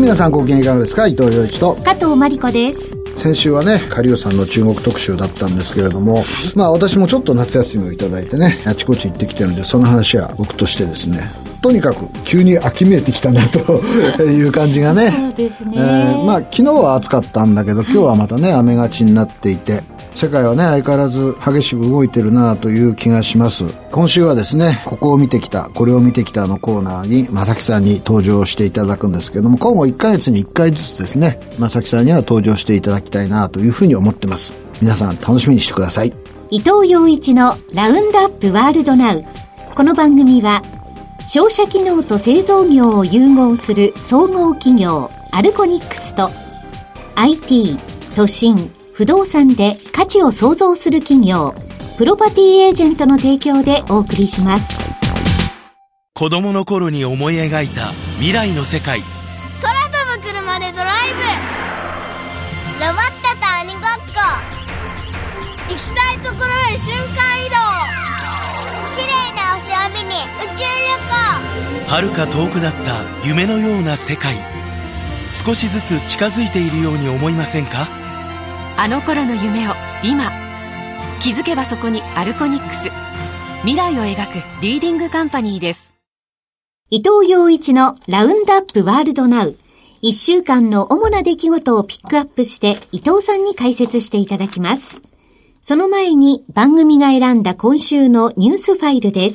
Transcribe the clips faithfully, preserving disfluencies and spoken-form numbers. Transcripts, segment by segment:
皆さんご機嫌いかがですか。伊藤洋一と加藤真理子です。 先週はね、カリオさんの中国特集だったんですけれども、まあ私もちょっと夏休みをいただいてね、あちこち行ってきてるんで、その話は僕としてですね、とにかく急に秋めいてきたなという感じがねそうですね、 えー、まあ昨日は暑かったんだけど、今日はまたね雨がちになっていて、世界はね相変わらず激しく動いてるなという気がします。今週はですね、ここを見てきた、これを見てきたのコーナーに正木さんに登場していただくんですけども、今後いっかげつにいっかいずつですね、正木さんには登場していただきたいなというふうに思ってます。皆さん楽しみにしてください。 伊藤洋一のラウンドアップワールドナウ。この番組は商社機能と製造業を融合する総合企業アルコニックスと アイティー、都心、不動産で価値を創造する企業プロパティエージェントの提供でお送りします。 子供の頃に思い描いた未来の世界、 空飛ぶ車でドライブ、ロボットと鬼ごっこ、行きたいところへ瞬間移動、綺麗な星を見に宇宙旅行。 遥か遠くなった夢のような世界、少しずつ近づいているように思いませんか。 あの頃の夢を今、気づけばそこにアルコニックス、未来を描くリーディングカンパニーです。 伊藤洋一のラウンドアップワールドナウ。一週間の主な出来事をピックアップして伊藤さんに解説していただきます。その前に番組が選んだ今週のニュースファイルです。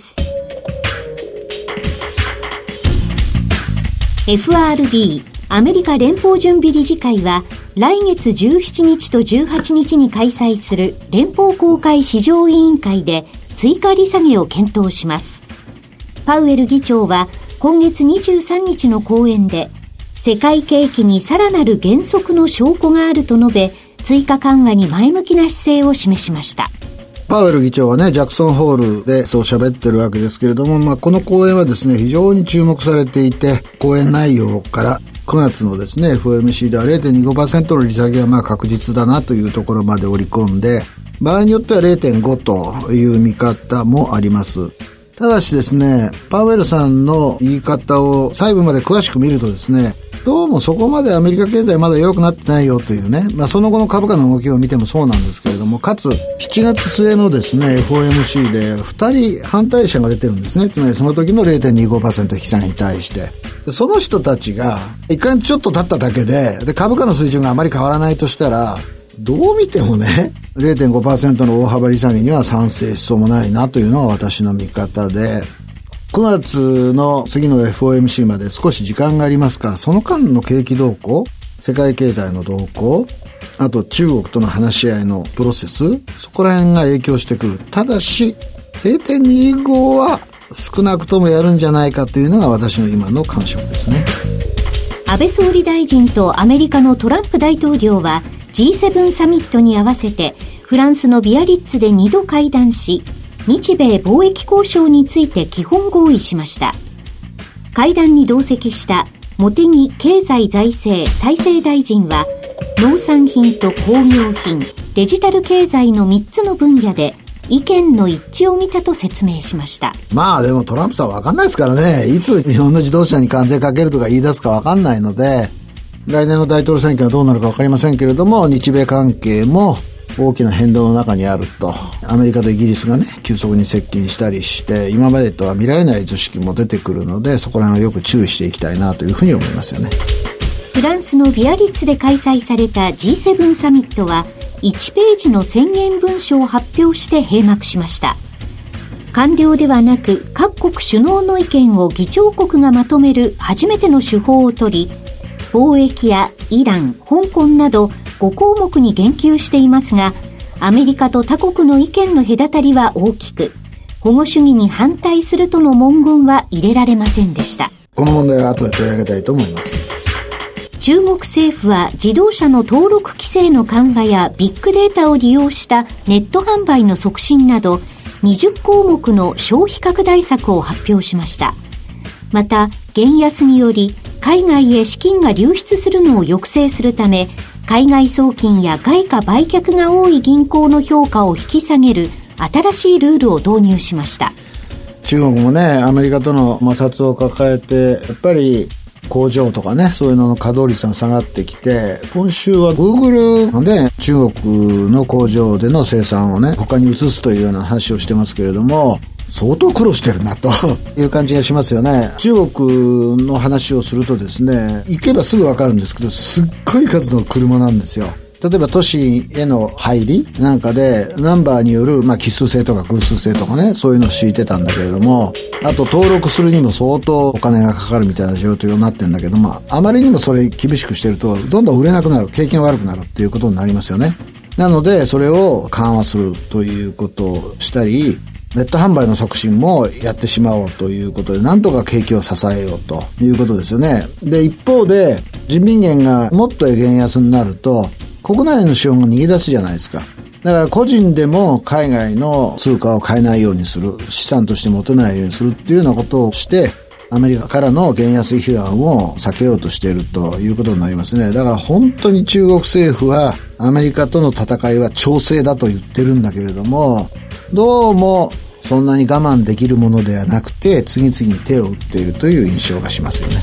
エフアールビー アメリカ連邦準備理事会は来月じゅうしちにちとじゅうはちにちに開催する連邦公開市場委員会で追加利下げを検討します。パウエル議長は今月にじゅうさんにちの講演で、世界景気にさらなる減速の証拠があると述べ、追加緩和に前向きな姿勢を示しました。 パウエル議長はね、ジャクソンホールでそう喋ってるわけですけれども、まあ、この講演はですね、非常に注目されていて、講演内容からくがつのですね エフオーエムシー では れいてんにごパーセント の利下げはまあ確実だなというところまで織り込んで、場合によっては れいてんご という見方もあります。ただしですね、パウエルさんの言い方を細部まで詳しく見るとですね、どうもそこまでアメリカ経済まだ良くなってないよというね、まあその後の株価の動きを見てもそうなんですけれども、かつしちがつ末のですね エフオーエムシー でふたり反対者が出てるんですね。つまりその時の れいてんにごパーセント 引き下げに対して、その人たちがいっかげつちょっと経っただけで、で株価の水準があまり変わらないとしたら、どう見てもね れいてんごパーセント の大幅利下げには賛成しそうもないなというのが私の見方で、くがつの次の エフオーエムシー まで少し時間がありますから、その間の景気動向、世界経済の動向、あと中国との話し合いのプロセス、そこら辺が影響してくる。ただし れいてんにご は少なくともやるんじゃないかというのが私の今の感触ですね。 安倍総理大臣とアメリカのトランプ大統領は ジーセブン サミットに合わせてフランスのビアリッツでにど会談し、日米貿易交渉について基本合意しました。会談に同席した茂木経済財政再生大臣は、農産品と工業品、デジタル経済のみっつの分野で意見の一致を見たと説明しました。 まあでもトランプさん分かんないですからね、いつ日本の自動車に関税かけるとか言い出すか分かんないので、来年の大統領選挙はどうなるか分かりませんけれども、日米関係も大きな変動の中にあると。アメリカとイギリスがね急速に接近したりして、今までとは見られない図式も出てくるので、そこら辺はよく注意していきたいなというふうに思いますよね。 フランスのビアリッツで開催された ジーセブン サミットは、いちページの宣言文書を発表して閉幕しました。官僚ではなく各国首脳の意見を議長国がまとめる初めての手法を取り、貿易やイラン、香港などごこうもくに言及していますが、アメリカと他国の意見の隔たりは大きく、保護主義に反対するとの文言は入れられませんでした。 この問題は後で取り上げたいと思います。 中国政府は自動車の登録規制の緩和やビッグデータを利用したネット販売の促進などにじゅっこうもくの消費拡大策を発表しました。また、減安により海外へ資金が流出するのを抑制するため、海外送金や外貨売却が多い銀行の評価を引き下げる新しいルールを導入しました。 中国もね、アメリカとの摩擦を抱えて、やっぱり工場とかね、そういうのの稼働率が下がってきて、今週は Google のね、中国の工場での生産をね、他に移すというような話をしてますけれども、相当苦労してるなという感じがしますよね。中国の話をするとですね、行けばすぐわかるんですけど、すっごい数の車なんですよ。例えば都市への入りなんかでナンバーによる、まあ、奇数制とか偶数制とかね、そういうのを敷いてたんだけれども、あと登録するにも相当お金がかかるみたいな状況になってるんだけども、あまりにもそれ厳しくしてるとどんどん売れなくなる、景気が悪くなるっていうことになりますよね。なのでそれを緩和するということをしたり、ネット販売の促進もやってしまおうということで、なんとか景気を支えようということですよね。で、一方で人民元がもっと円安になると国内の資本が逃げ出すじゃないですか。だから個人でも海外の通貨を買えないようにする、資産として持てないようにするっていうようなことをして、アメリカからの元安批判を避けようとしているということになりますね。だから本当に中国政府はアメリカとの戦いは調整だと言ってるんだけれども、どうもそんなに我慢できるものではなくて、次々に手を打っているという印象がしますよね。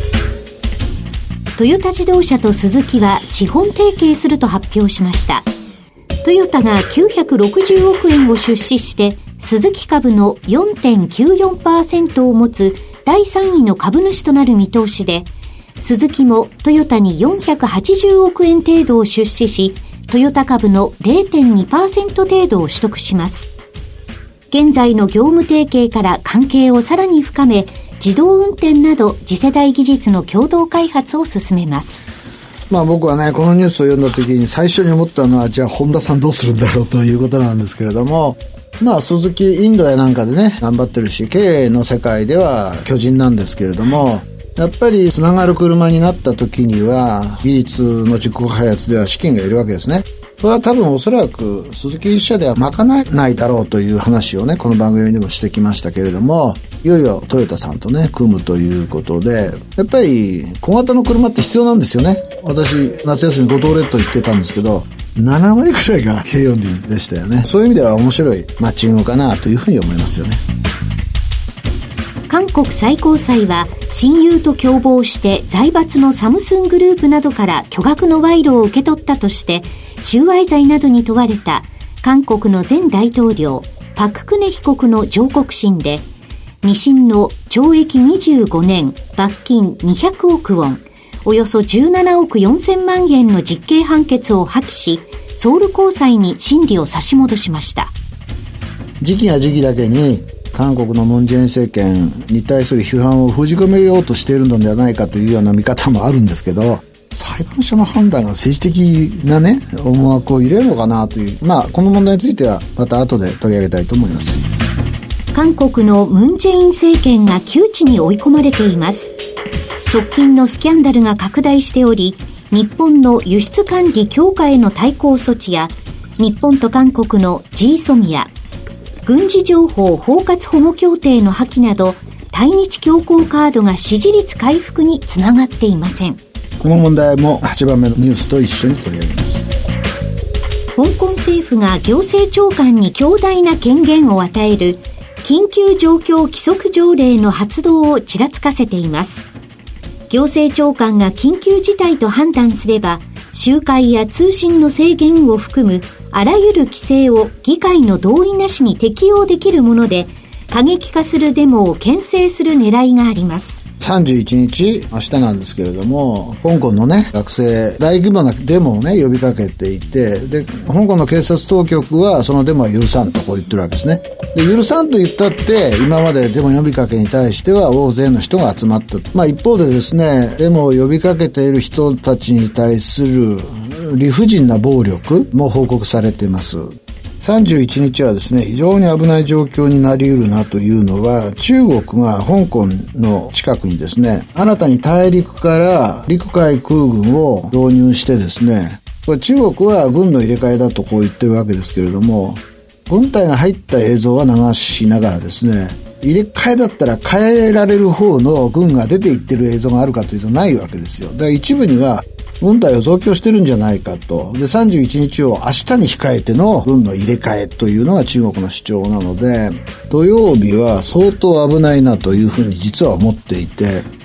トヨタ自動車とスズキは資本提携すると発表しました。トヨタがきゅうひゃくろくじゅうおくえんを出資して、スズキ株の よんてんきゅうよんパーセント を持つだいさんいの株主となる見通しで、スズキもトヨタによんひゃくはちじゅうおくえん程度を出資し、トヨタ株の れいてんにパーセント 程度を取得します。現在の業務提携から関係をさらに深め、自動運転など次世代技術の共同開発を進めます。 まあ僕はね、このニュースを読んだ時に最初に思ったのは、じゃあホンダさんどうするんだろうということなんですけれども、まあスズキインドやなんかでね頑張ってるし、経営の世界では巨人なんですけれども、やっぱりつながる車になった時には技術の自己開発では資金がいるわけですね。それは多分おそらくスズキ自社では賄えないだろうという話をね、この番組でもしてきましたけれども、いよいよトヨタさんとね組むということで、やっぱり小型の車って必要なんですよね。私夏休み五島列島行ってたんですけど、ななわりくらいが軽四輪でしたよね。そういう意味では面白いマッチングかなというふうに思いますよね。 韓国最高裁は親友と共謀して財閥のサムスングループなどから巨額の賄賂を受け取ったとして収賄罪などに問われた韓国の前大統領パククネ被告の上告審で、に審の懲役にじゅうごねん、罰金にひゃくおくウォン、およそじゅうななおくよんせんまんえんの実刑判決を破棄し、ソウル高裁に審理を差し戻しました。 時期が時期だけに韓国のムン・ジェイン政権に対する批判を封じ込めようとしているのではないかというような見方もあるんですけど、裁判所の判断が政治的なね思惑を入れるのかなという、まあこの問題についてはまた後で取り上げたいと思います。 韓国のムン・ジェイン政権が窮地に追い込まれています。側近のスキャンダルが拡大しており、日本の輸出管理強化への対抗措置や日本と韓国の ジーソミア、軍事情報包括保護協定の破棄など対日強硬カードが支持率回復につながっていません。 この問題もはちばんめのニュースと一緒に取り上げます。 香港政府が行政長官に強大な権限を与える緊急状況規則条例の発動をちらつかせています。行政長官が緊急事態と判断すれば、集会や通信の制限を含むあらゆる規制を議会の同意なしに適用できるもので、過激化するデモを牽制する狙いがあります。 さんじゅういちにち、明日なんですけれども、香港のね学生大規模なデモをね呼びかけていて、で香港の警察当局はそのデモは許さんとこう言ってるわけですね。で許さんと言ったって今までデモ呼びかけに対しては大勢の人が集まった。まあ一方でですね、デモを呼びかけている人たちに対する理不尽な暴力も報告されています。さんじゅういちにちはですね、非常に危ない状況になり得るなというのは、中国が香港の近くにですね、新たに大陸から陸海空軍を導入してですね、これ中国は軍の入れ替えだとこう言ってるわけですけれども、軍隊が入った映像は流しながらですね、入れ替えだったら変えられる方の軍が出ていってる映像があるかというとないわけですよ。だから一部には軍隊を増強してるんじゃないかと。で、さんじゅういちにちを明日に控えての軍の入れ替えというのが中国の主張なので、土曜日は相当危ないなというふうに実は思っていて、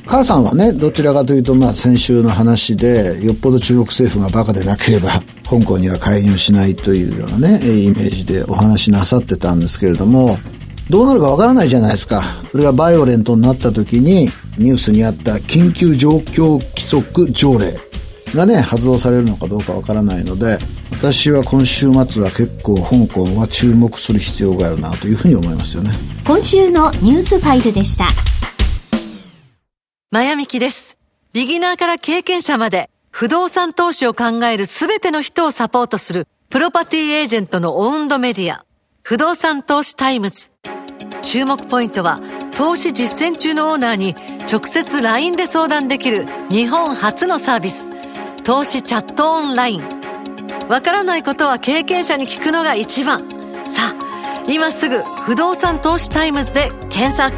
母さんはね、どちらかというと、まあ先週の話で、よっぽど中国政府がバカでなければ、香港には介入しないというようなね、イメージでお話しなさってたんですけれども、どうなるかわからないじゃないですか。それがバイオレントになった時に、ニュースにあった緊急状況規則条例がね、発動されるのかどうかわからないので、私は今週末は結構香港は注目する必要があるなというふうに思いますよね。 今週のニュースファイルでした。 マヤミキです。ビギナーから経験者まで不動産投資を考えるすべての人をサポートするプロパティエージェントのオウンドメディア、不動産投資タイムズ。注目ポイントは、投資実践中のオーナーに直接 ライン で相談できる日本初のサービス、投資チャットオンライン。わからないことは経験者に聞くのが一番。さあ、今すぐ不動産投資タイムズで検索。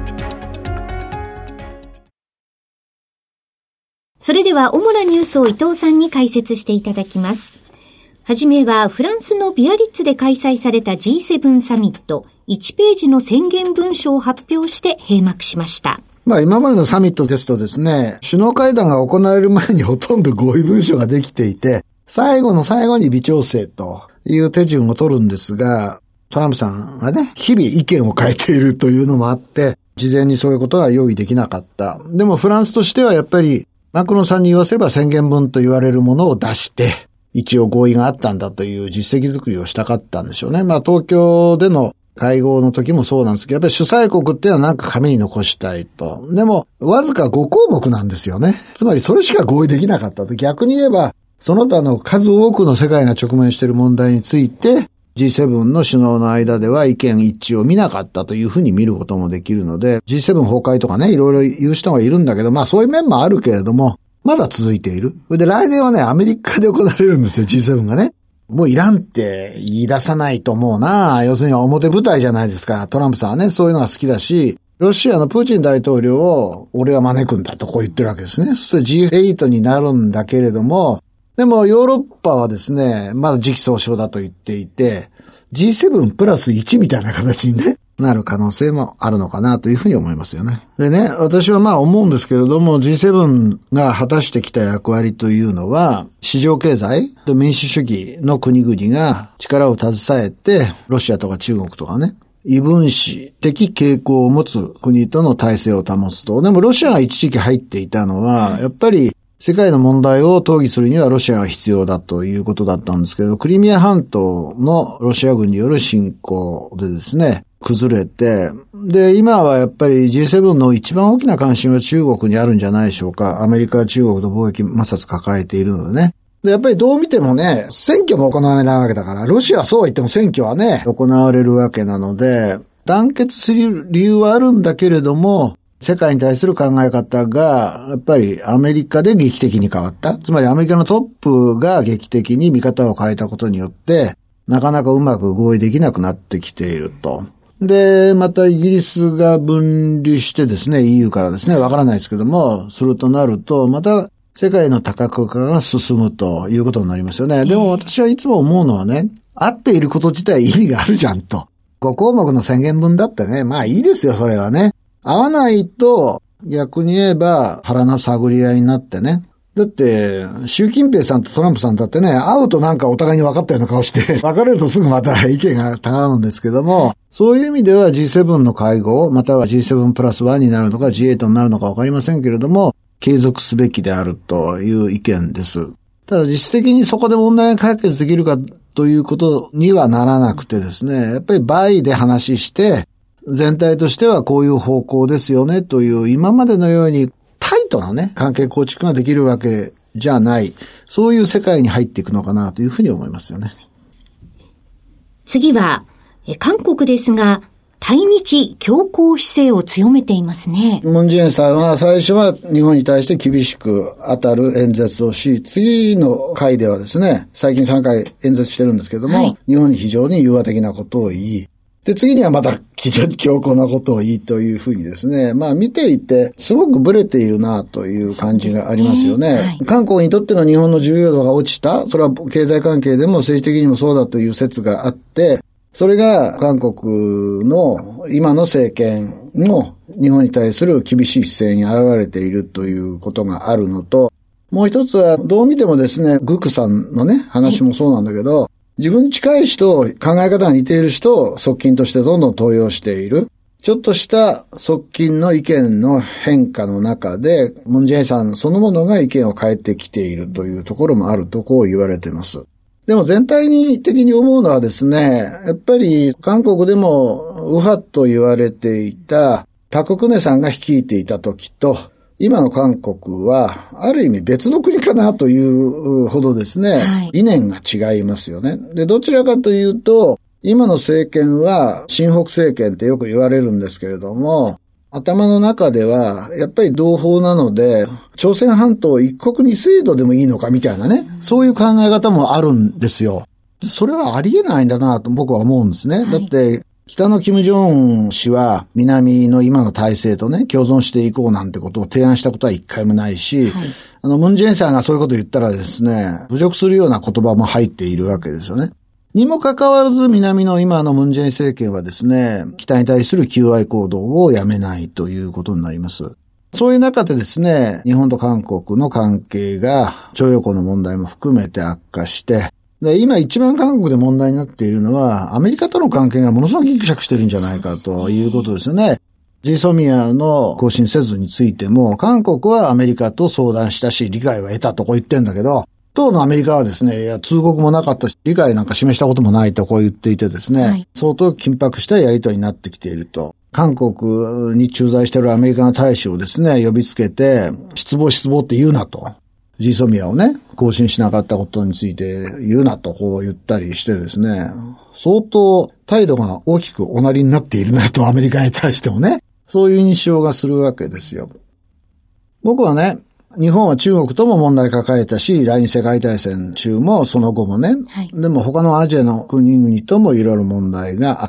それでは主なニュースを伊藤さんに解説していただきます。はじめはフランスのビアリッツで開催された ジーセブン サミット、いちページの宣言文書を発表して閉幕しました。 まあ今までのサミットですとですね、首脳会談が行われる前にほとんど合意文書ができていて、最後の最後に微調整という手順を取るんですが、トランプさんがね、日々意見を変えているというのもあって、事前にそういうことが用意できなかった。でもフランスとしてはやっぱり、マクロンさんに言わせれば宣言文と言われるものを出して、一応合意があったんだという実績作りをしたかったんでしょうね。まあ東京での会合の時もそうなんですけど、やっぱり主催国っていうのはなんか紙に残したいと。でも、わずかごこうもくなんですよね。つまりそれしか合意できなかったと。逆に言えば、その他の数多くの世界が直面している問題について、ジーセブン の首脳の間では意見一致を見なかったというふうに見ることもできるので、ジーセブン 崩壊とかね、いろいろ言う人がいるんだけど、まあそういう面もあるけれども、まだ続いている。で、来年はね、アメリカで行われるんですよ、ジーセブン がね。もういらんって言い出さないと思うな。要するに表舞台じゃないですか。トランプさんはね、そういうのが好きだし、ロシアのプーチン大統領を俺は招くんだとこう言ってるわけですね。そして ジーエイト になるんだけれども、でもヨーロッパはですね、まだ時期尚早だと言っていて、ジーセブン プラスいちみたいな形にね、なる可能性もあるのかなというふうに思いますよね。でね、私はまあ思うんですけれども、ジーセブン が果たしてきた役割というのは、市場経済と民主主義の国々が力を携えて、ロシアとか中国とかね、異分子的傾向を持つ国との体制を保つと。でもロシアが一時期入っていたのは、やっぱり世界の問題を討議するにはロシアが必要だということだったんですけど、クリミア半島のロシア軍による侵攻でですね、崩れて、で、今はやっぱり ジーセブン の一番大きな関心は中国にあるんじゃないでしょうか。アメリカは中国と貿易摩擦抱えているのでね。で、やっぱりどう見てもね、選挙も行われないわけだから、ロシアはそうは言っても選挙はね、行われるわけなので、団結する理由はあるんだけれども、世界に対する考え方が、やっぱりアメリカで劇的に変わった。つまりアメリカのトップが劇的に見方を変えたことによって、なかなかうまく合意できなくなってきていると。で、またイギリスが分離してですね、イーユー からですね、わからないですけども、するとなると、また世界の多角化が進むということになりますよね。でも私はいつも思うのはね、合っていること自体意味があるじゃんと。ごこうもくの宣言文だってね、まあいいですよ、それはね。合わないと、逆に言えば腹の探り合いになってね。だって、習近平さんとトランプさんだってね、会うとなんかお互いに分かったような顔して、別れるとすぐまた意見が違うんですけども、そういう意味では ジーセブン の会合、または ジーセブン プラスワンになるのか ジーエイト になるのか分かりませんけれども、継続すべきであるという意見です。ただ実質的にそこで問題が解決できるかということにはならなくてですね、やっぱり倍で話して、全体としてはこういう方向ですよねという今までのようにタイトなね、関係構築ができるわけじゃない。そういう世界に入っていくのかなというふうに思いますよね。 次は、韓国ですが、対日強硬姿勢を強めていますね。 ムン・ジェインさんは最初は日本に対して厳しく当たる演説をし、次の回ではですね、最近さんかい演説してるんですけども、はい、日本に非常に融和的なことを言い、で、次にはまた非常に強硬なことを言いというふうにですね、まあ見ていてすごくブレているなという感じがありますよね。はい、韓国にとっての日本の重要度が落ちた。それは経済関係でも政治的にもそうだという説があって、 それが韓国の今の政権の日本に対する厳しい姿勢に現れているということがあるのと、もう一つはどう見てもですね、グクさんのね、話もそうなんだけど、自分に近い人、考え方が似ている人を側近としてどんどん登用している。ちょっとした側近の意見の変化の中で、ムン・ジェインさんそのものが意見を変えてきているというところもあるとこう言われています。でも全体的に思うのはですね、やっぱり韓国でも右派と言われていたパククネさんが率いていた時と、今の韓国はある意味別の国かなというほどですね、はい、理念が違いますよね。で、どちらかというと、今の政権は親北政権ってよく言われるんですけれども、頭の中ではやっぱり同胞なので、朝鮮半島一国二制度でもいいのかみたいなね、そういう考え方もあるんですよ。それはありえないんだなと僕は思うんですね。はい、だって北の金正恩氏は南の今の体制とね、共存していこうなんてことを提案したことは一回もないし、はい、あのムン・ジェインさんがそういうことを言ったらですね、侮辱するような言葉も入っているわけですよね。にもかかわらず南の今のムン・ジェイン政権はですね、北に対する求愛行動をやめないということになります。そういう中でですね、日本と韓国の関係が徴用工の問題も含めて悪化して、で今一番韓国で問題になっているのはアメリカとの関係がものすごくギクシャクしてるんじゃないかということですよね。ジーソミアの更新せずについても韓国はアメリカと相談したし理解は得たとこう言ってんだけど、当のアメリカはですね、いや、通告もなかったし、理解なんか示したこともないとこう言っていてですね、はい、相当緊迫したやりとりになってきていると。韓国に駐在しているアメリカの大使をですね、呼びつけて、失望失望って言うなと。ジーソミアをね、更新しなかったことについて言うなとこう言ったりしてですね、相当態度が大きくおなりになっているなとアメリカに対してもね、そういう印象がするわけですよ。僕はね、日本は中国とも問題抱えたし、第二次世界大戦中もその後もね、はい、でも他のアジアの国々ともいろいろ問題があった。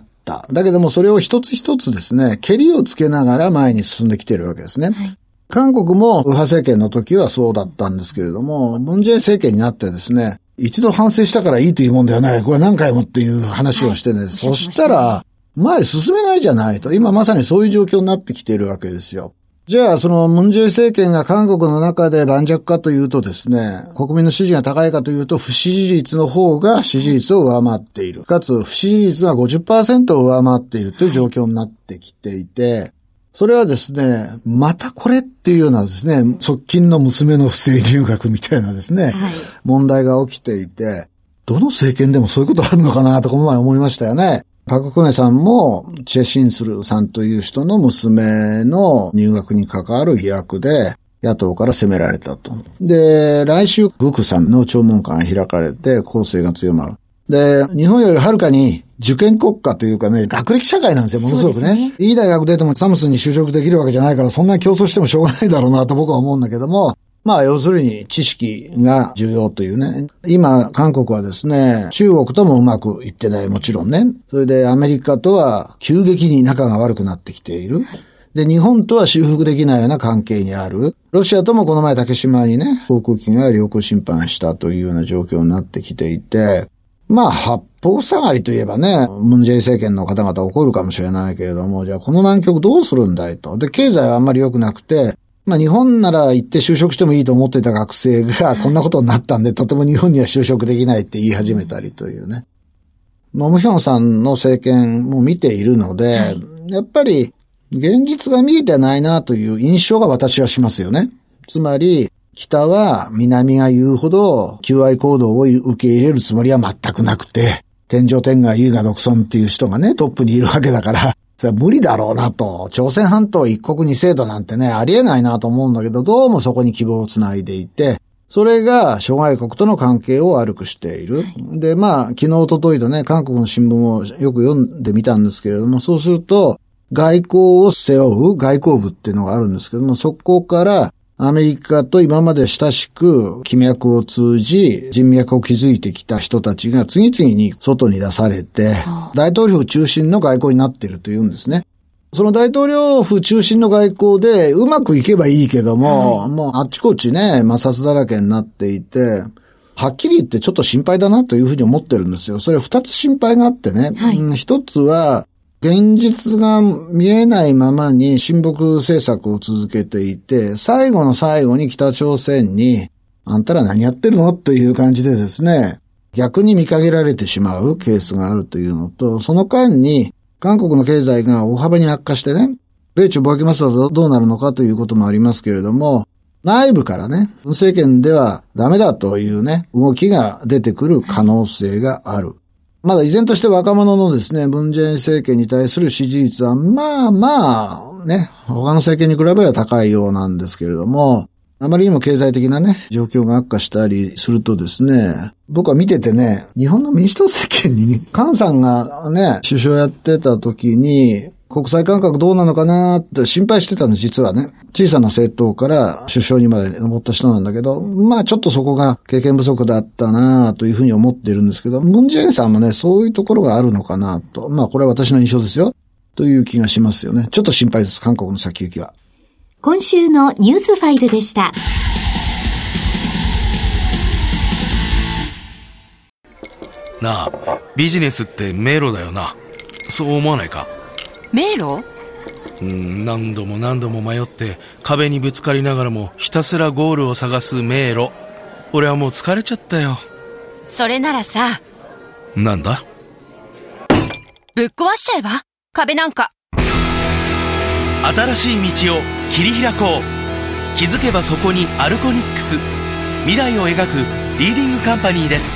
だけどもそれを一つ一つですね、ケリをつけながら前に進んできているわけですね。はい、韓国も右派政権の時はそうだったんですけれども、ムン・ジェイン政権になってですね、一度反省したからいいというもんではない。これ何回もっていう話をしてね、はい、そしたら前進めないじゃないと。今まさにそういう状況になってきているわけですよ。じゃあ、そのムン・ジェイン政権が韓国の中で盤石かというとですね、国民の支持が高いかというと、不支持率の方が支持率を上回っている。かつ、不支持率が ごじゅっパーセント を上回っているという状況になってきていて、それはですね、またこれっていうようなですね、側近の娘の不正入学みたいなですね、はい、問題が起きていて、どの政権でもそういうことあるのかなとこの前思いましたよね。パククネさんもチェ・シンスルさんという人の娘の入学に関わる疑惑で野党から責められたと。で、来週グクさんの聴聞会が開かれて攻勢が強まる。で、日本よりはるかに受験国家というかね、学歴社会なんですよ、ものすごくね。ねいい大学出てもサムスンに就職できるわけじゃないからそんなに競争してもしょうがないだろうなと僕は思うんだけども、まあ要するに知識が重要というね。今韓国はですね、中国ともうまくいってないもちろんね。それでアメリカとは急激に仲が悪くなってきている。で、日本とは修復できないような関係にある。ロシアともこの前竹島にね、航空機が領空侵犯したというような状況になってきていて、まあ八方塞がりといえばね、ムン・ジェイン政権の方々怒るかもしれないけれども、じゃあこの難局どうするんだいと。で、経済はあんまり良くなくて、まあ日本なら行って就職してもいいと思っていた学生がこんなことになったんで、とても日本には就職できないって言い始めたりというね。ノムヒョンさんの政権も見ているので、はい、やっぱり現実が見えてないなという印象が私はしますよね。つまり、北は南が言うほど求愛行動を受け入れるつもりは全くなくて、天上天下優雅独尊っていう人がね、トップにいるわけだから、それは無理だろうなと。朝鮮半島一国二制度なんてね、ありえないなと思うんだけど、どうもそこに希望をつないでいて、それが諸外国との関係を悪くしている。はい、で、まあ、昨日一昨日とね、韓国の新聞をよく読んでみたんですけれども、そうすると、外交を背負う外交部っていうのがあるんですけども、そこからアメリカと今まで親しく気脈を通じ人脈を築いてきた人たちが次々に外に出されて、大統領府中心の外交になっているというんですね。その大統領府中心の外交でうまくいけばいいけども、はい、もうあっちこっちね、摩擦だらけになっていて、 はっきり言ってちょっと心配だなというふうに思ってるんですよ。それは二つ心配があってね。 はい、 一つは、現実が見えないままに親睦政策を続けていて、最後の最後に北朝鮮に、あんたら何やってるのという感じでですね、逆に見限られてしまうケースがあるというのと、その間に韓国の経済が大幅に悪化してね、米中貿易摩擦はどうなるのかということもありますけれども、内部からね、政権ではダメだというね、動きが出てくる可能性がある。まだ依然として若者のですね、文在寅政権に対する支持率はまあまあね、他の政権に比べれば高いようなんですけれども、あまりにも経済的なね、状況が悪化したりするとですね、僕は見ててね、日本の民主党政権に、菅さんがね、首相やってた時に、国際感覚どうなのかなって心配してたんです、実はね。小さな政党から首相にまで上った人なんだけど、まあちょっとそこが経験不足だったなというふうに思っているんですけど、ムンジェインさんもね、そういうところがあるのかなと。まあこれは私の印象ですよ。という気がしますよね。ちょっと心配です、韓国の先行きは。 今週のニュースファイルでした。 なあ、ビジネスって迷路だよな。そう思わないか？ 迷路？ うん、何度も何度も迷って壁にぶつかりながらもひたすらゴールを探す迷路。俺はもう疲れちゃったよ。 それならさ、 なんだ？ ぶっ壊しちゃえば？壁なんか。 新しい道を切り開こう。気づけばそこにアルコニックス。未来を描くリーディングカンパニーです。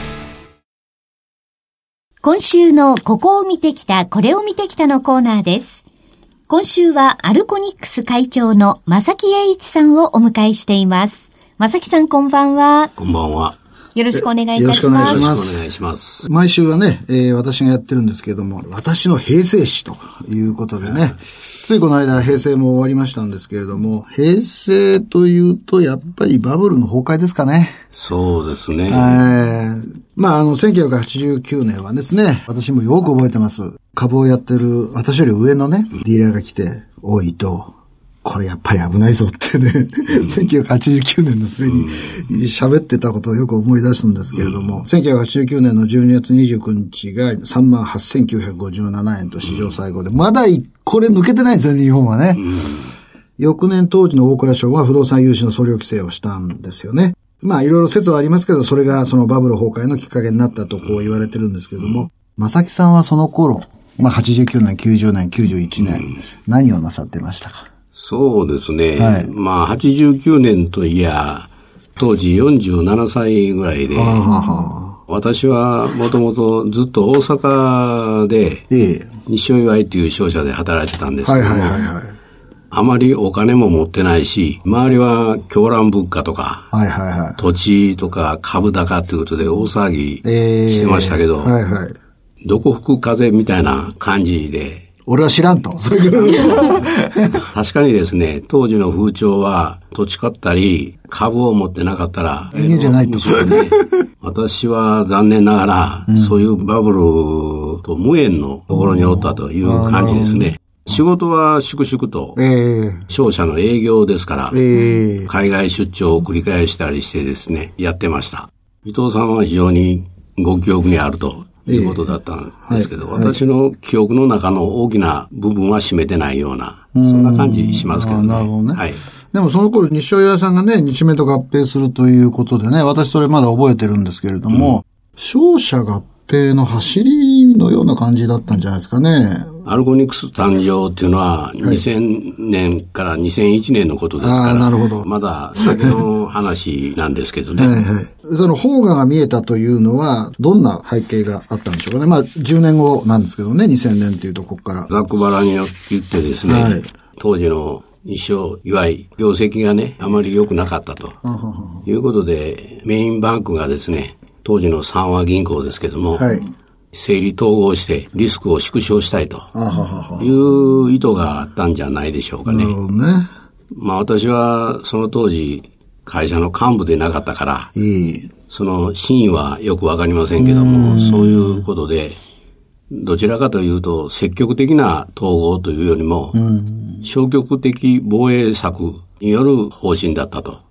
今週のここを見てきた、これを見てきたのコーナーです。今週はアルコニックス会長の正木栄一さんをお迎えしています。正木さん、こんばんは。 こんばんは。 よろしくお願いいたします。 よろしくお願いします。 よろしくお願いします。 毎週はね、えー、私がやってるんですけれども、私の平成史ということでね、ついこの間平成も終わりましたんですけれども、平成というとやっぱりバブルの崩壊ですかね。 そうですね。 えー、まああのせんきゅうひゃくはちじゅうきゅうねんはですね、私もよく覚えてます。株をやってる私より上のね、ディーラーが来て、おいと、これやっぱり危ないぞってね、うん、せんきゅうひゃくはちじゅうきゅうねんの末に喋ってたことをよく思い出すんですけれども、うん、せんきゅうひゃくはちじゅうきゅうねんのじゅうにがつにじゅうくにちが さんまんはっせんきゅうひゃくごじゅうななえんと史上最高で、うん、まだこれ抜けてないんですよ、日本はね。うん、翌年当時の大蔵省が不動産融資の総量規制をしたんですよね。まあいろいろ説はありますけど、それがそのバブル崩壊のきっかけになったとこう言われてるんですけれども、正木さんはその頃、まあはちじゅうきゅうねん、きゅうじゅうねん、きゅうじゅういちねん、うん、何をなさってましたか？ そうですね。はい、まあ、はちじゅうきゅうねんといや、当時よんじゅうななさいぐらいで、ははは私はもともとずっと大阪で、西尾岩井という商社で働いてたんですけども、はいはいはいはい、あまりお金も持ってないし、周りは狂乱物価とか、はいはいはい、土地とか株高ということで大騒ぎしてましたけど、えーはいはい、どこ吹く風みたいな感じで、 俺は知らんと。 確かにですね、当時の風潮は土地買ったり株を持ってなかったら人間じゃないと。 ね、私は残念ながら、うん、そういうバブルと無縁のところにおったという感じですね。仕事は粛々と、商社の営業ですから、えー、海外出張を繰り返したりしてですね、やってました。伊藤さんは非常にご記憶にあるということだったんですけど、えーはい、私の記憶の中の大きな部分は占めてないような、そんな感じしますけどね。 なるほどね。はい。でもその頃、西尾屋さんがね、日明と合併するということでね、私それまだ覚えてるんですけれども、うん、商社合併の走りのような感じだったんじゃないですかね。 アルコニクス誕生っていうのはにせんねんからにせんいちねんのことですから、なるほど、まだ先の話なんですけどね。はいはい、 その萌芽が見えたというのはどんな背景があったんでしょうかね。まあじゅうねんごなんですけどね、にせんねんっていうとここから。 ざっくばらんによって言ってですね、はい、当時の西尾岩井業績がね、あまり良くなかったということで、メインバンクがですね、当時の三和銀行ですけども、はい、整理統合してリスクを縮小したいという意図があったんじゃないでしょうかね。なるほどね。まあ私はその当時会社の幹部でなかったから、いいその真意はよくわかりませんけども、うそういうことで、どちらかというと積極的な統合というよりも、消極的防衛策による方針だったと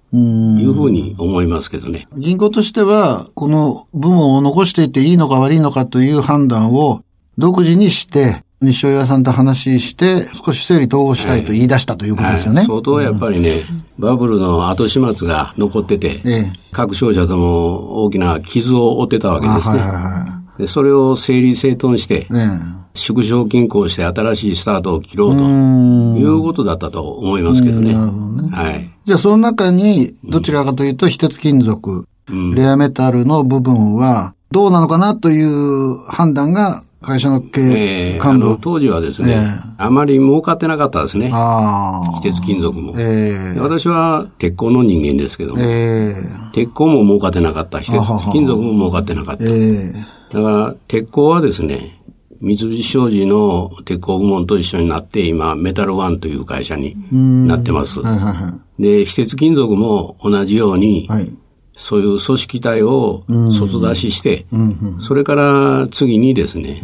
いうふうに思いますけどね。 銀行としては、この部門を残していていいのか悪いのかという判断を独自にして、日商屋さんと話して、少し整理統合したいと言い出したということですよね。 はいはい、相当やっぱりね、うん、バブルの後始末が残ってて、ええ、各商社とも大きな傷を負ってたわけですね。はいはいはい、でそれを整理整頓して、ええ、縮小均衡して新しいスタートを切ろうということだったと思いますけどね。なるほどね。はい。 じゃあその中に、どちらかというと、非鉄金属、うん、レアメタルの部分は、どうなのかなという判断が、会社の経営幹部、えー、あの当時はですね、えー、あまり儲かってなかったですね。あ非鉄金属も、えー。私は鉄鋼の人間ですけども、えー、鉄鋼も儲かってなかった。非鉄金属も儲かってなかった。えー、だから鉄鋼はですね、三菱商事の鉄鋼部門と一緒になって今メタルワンという会社になってます。はいはいはい、で、非鉄金属も同じように、はいそういう組織体を外出しして、うんうん、それから次にですね、うん、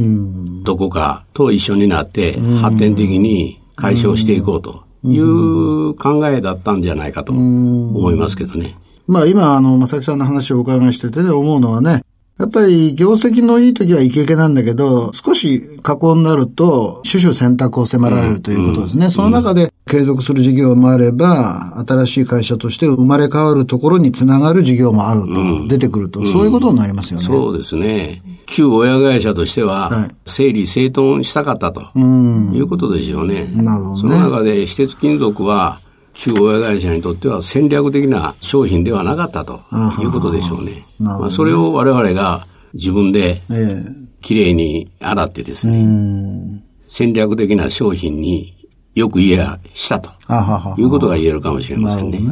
どこかと一緒になって発展的に解消していこうという考えだったんじゃないかと思いますけどね。 まあ今、あの、正木さんの話をお伺いしてて、ね、思うのはね、やっぱり業績のいい時はイケイケなんだけど、少し下降になると、種々選択を迫られるということですね。うん、その中で継続する事業もあれば、新しい会社として生まれ変わるところにつながる事業もあると、うん、出てくると、そういうことになりますよね。 そうですね。旧親会社としては、整理整頓したかったと、はい、いうことでしょうね。なるほどね。その中で、非鉄金属は、旧親会社にとっては戦略的な商品ではなかったということでしょうね。まあ、それを我々が自分できれいに洗ってですね、えー、戦略的な商品によく言えやしたということが言えるかもしれませんね。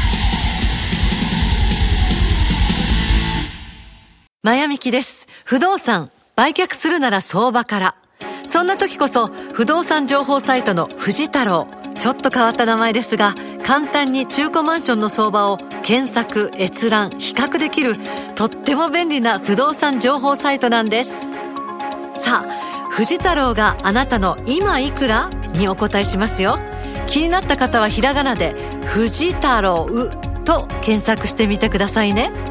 マヤミキです。不動産売却するなら相場から。そんな時こそ不動産情報サイトの藤太郎、ちょっと変わった名前ですが、簡単に中古マンションの相場を検索、閲覧、比較できるとっても便利な不動産情報サイトなんです。さあ、藤太郎があなたの今いくらにお答えしますよ。気になった方はひらがなで藤太郎と検索してみてくださいね。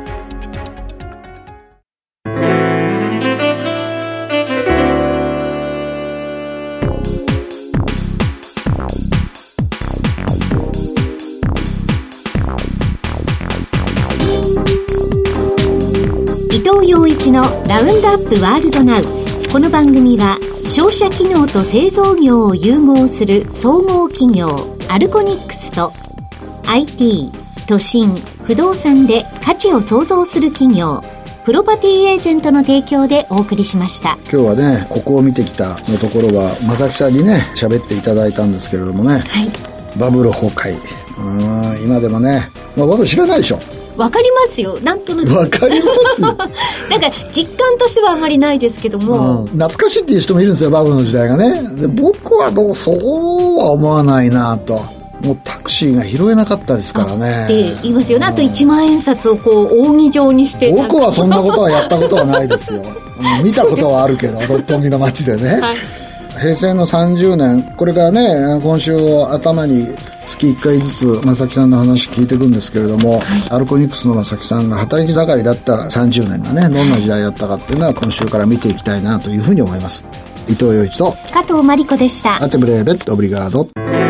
陽一のラウンドアップワールドナウ。この番組は商社機能と製造業を融合する総合企業アルコニックスと アイティー、都心、不動産で価値を創造する企業プロパティエージェントの提供でお送りしました。 今日はね、ここを見てきたのところは正木さんにね喋っていただいたんですけれどもね、はい、バブル崩壊、うん、今でもね、まあ、バブル知らないでしょ。 わかりますよ、なんとなくわかりますなんか実感としてはあまりないですけども、うん、 懐かしいっていう人もいるんですよ、バブルの時代がね。で僕はどうそうは思わないなと。もうタクシーが拾えなかったですからねって言いますよね。あといちまん円札をこう扇状にして僕はそんなことはやったことはないですよ見たことはあるけど六本木の街でね、はい、平成のさんじゅうねん、これからね今週を頭に月いっかいずつ正木さんの話聞いていくんですけれども、はい、アルコニックスの正木さんが働き盛りだったさんじゅうねんがね、どんな時代だったかっていうのは今週から見ていきたいなというふうに思います。伊藤洋一と加藤真理子でした。 アテブレーベットオブリガード。